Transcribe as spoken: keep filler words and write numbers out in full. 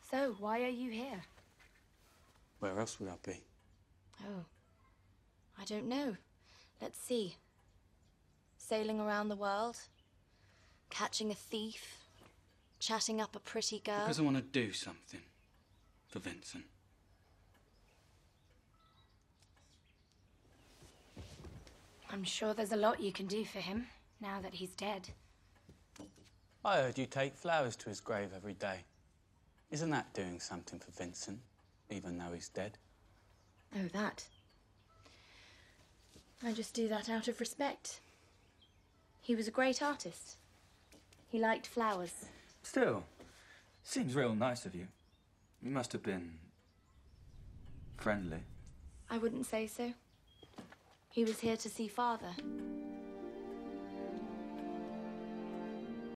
So, why are you here? Where else would I be? Oh, I don't know. Let's see. Sailing around the world? Catching a thief? Chatting up a pretty girl? Because I want to do something for Vincent. I'm sure there's a lot you can do for him, now that he's dead. I heard you take flowers to his grave every day. Isn't that doing something for Vincent, even though he's dead? Oh, that. I just do that out of respect. He was a great artist. He liked flowers. Still, seems real nice of you. You must have been friendly. I wouldn't say so. He was here to see Father.